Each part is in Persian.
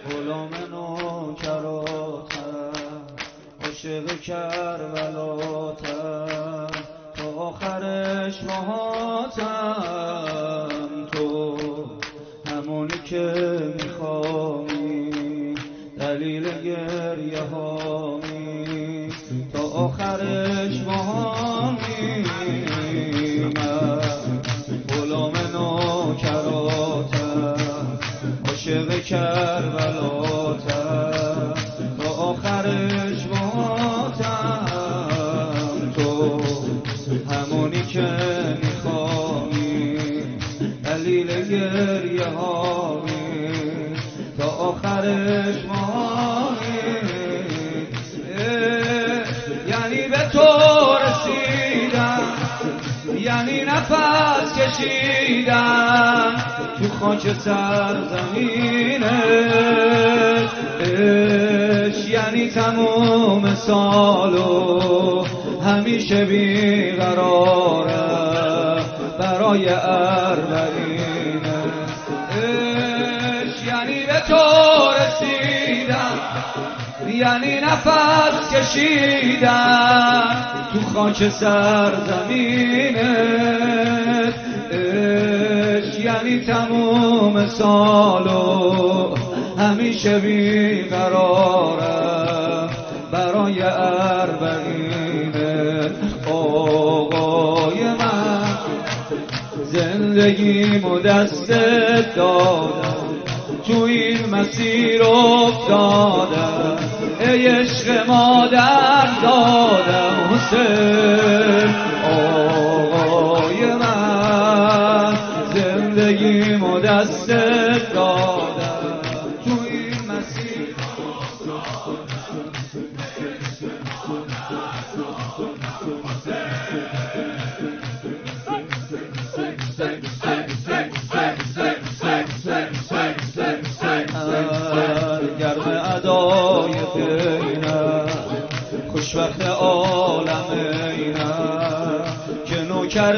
غلام نوکراتم، عاشق کربلاتم، تا آخرش مهاتم. تو همونی که میخوایی، دلیل گریه هامی، تا آخرش مهامی. من غلام نوکراتم، عاشق کربلاتم، تا آخرش مهاتم. تو همونی که میخوایی، دلیل گریه هامی، تا آخرش ماهی. یعنی به تو رسیدم، یعنی نفس کشیدم تو خاک سرزمینت. یعنی تموم سالو همیشه بیقرارم برای اربعینه. یعنی به تو رسیدم، یعنی نفس کشیدم تو خاک سرزمینت. یعنی تموم سالو همیشه بیقرارم برای اربعینت. آقای من زندگیمو دستت دادم، تو این مسیر افتادم، ای عشق مادر دادم حسین. آقای من زندگیمو دستت دادم، تو این مسیر گرم ادای بینم، خوشبخت عالم اینم که نوکر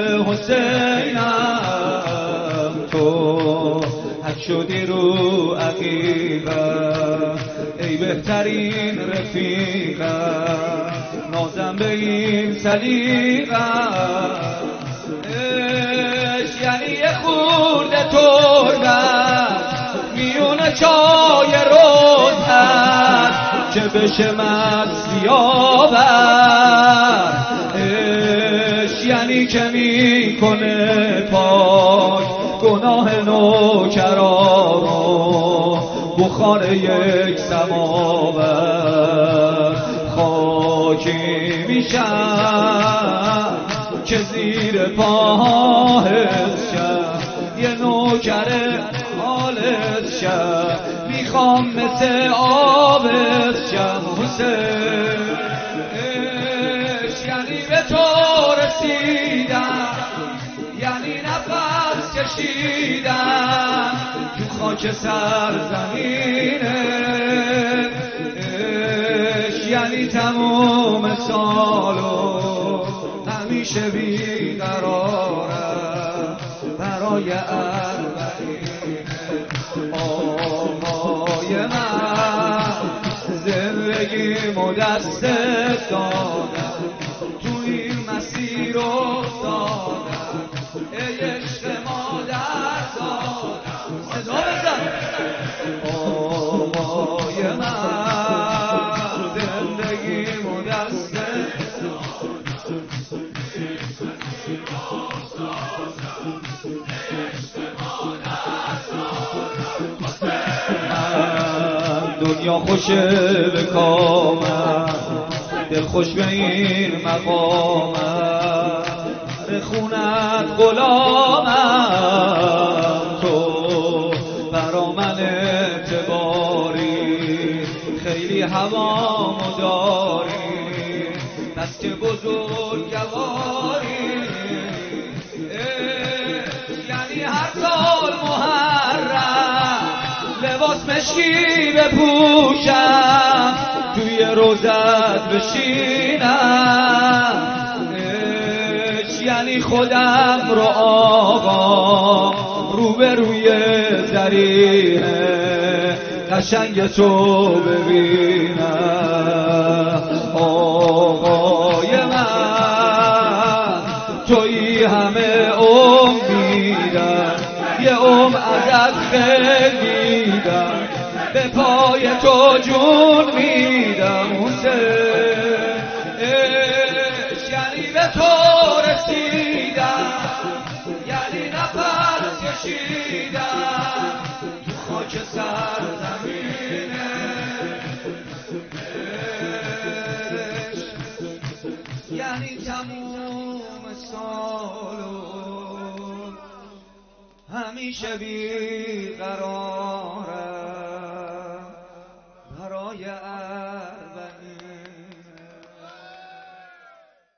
حسینم. تو حک شدی رو عقیقم، ای بهترین رفیقم، نازم به این سلیقم. یعنی یه خورده تربت میونه چای روز هست که بشه مستیابر. یعنی که میکنه پاک گناه نوکرانو، بخار یک سماور. خاکی میشم که زیر پاهت شم، یه نوکر حالت شم، میخوام مثل آبت شم حسین. یعنی به تو رسیدم، یعنی نفس کشیدم تو خاک سرزمینت. یعنی تموم سالو همیشه بیقرارم برای اربعینت. آقای من زندگیمو دستت دادم، تو این مسیر افتادم، ای عشق مادر دادم. صدا بزن. آقای من زندگیمو دستت دنیا خوشه به کامم، دل خوش به این مقامم، خونت غلامم. تو برا من اعتباری، خیلی هوامو داری، بس که بزرگواری. یعنی هر سال محرم لباس مشکی بپوشم، توی روزت بشینم. یعنی خودم رو آقا روبروی ذریعه قشنگ تو ببینم آقای من تویی همه امیدم یه ازت خیلیدم به پای تو جون میدم حسین یعنی به تو رسیدم یعنی نفس کشیدم تو خاک سرزمینه یعنی تموم سالو همیشه بیقرارم